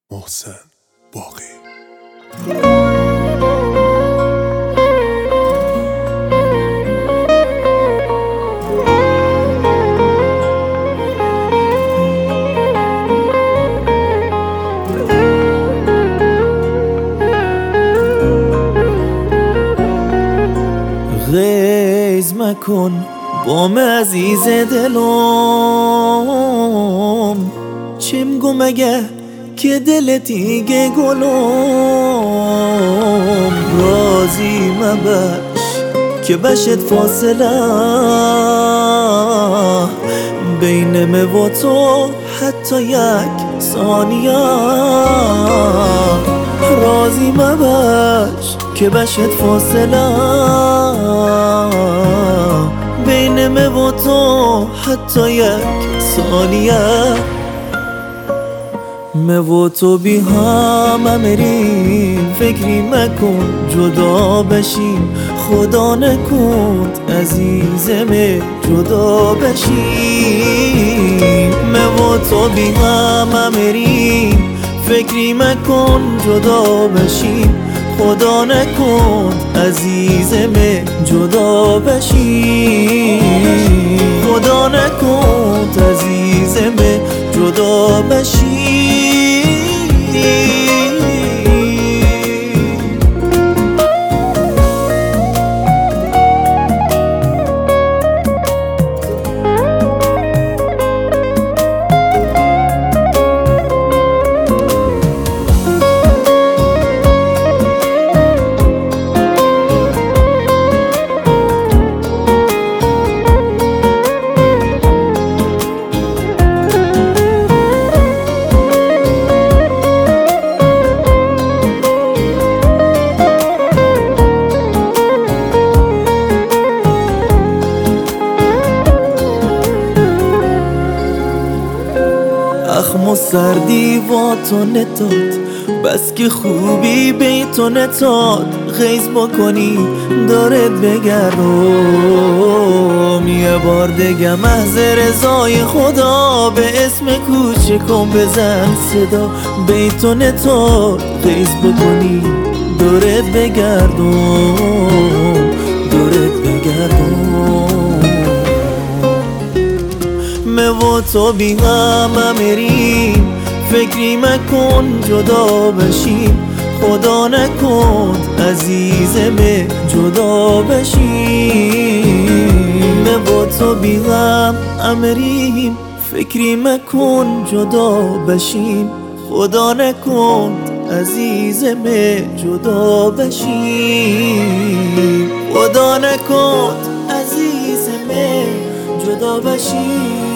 محسن باقی. غیز مکن بام عزیز دلم، چیم گو مگه که دلت دیگه گلم. رازی مباش که بشت فاصله بین من و تو حتی یک ثانیه. رازی مباش که بشت فاصله بین من و تو حتی یک ثانیه. من و تو بی هم میریم، فکری مکن جدا بشیم. خدا نکند عزیزم جدا بشیم. من و تو بی هم میریم، فکری مکن جدا بشیم. خدا نکند عزیزم جدا بشیم. خدا نکند عزیزم جدا بشیم. اخم و سردی و تو نتاد، بس که خوبی بی تو نتاد. غیز بکنی دارت بگردم، یه بار دیگه محض رضای خدا به اسم کوچکم بزن صدا. بی تو نتاد غیز بکنی دارت بگردم، دارت بگردم. من و تو بی هم میریم، فکری مکن جدا بشیم. خدا نکند عزیزم جدا بشیم. من و تو بی هم میریم، فکری مکن جدا بشیم. خدا نکند عزیزم جدا بشیم. خدا نکند عزیزم جدا بشیم.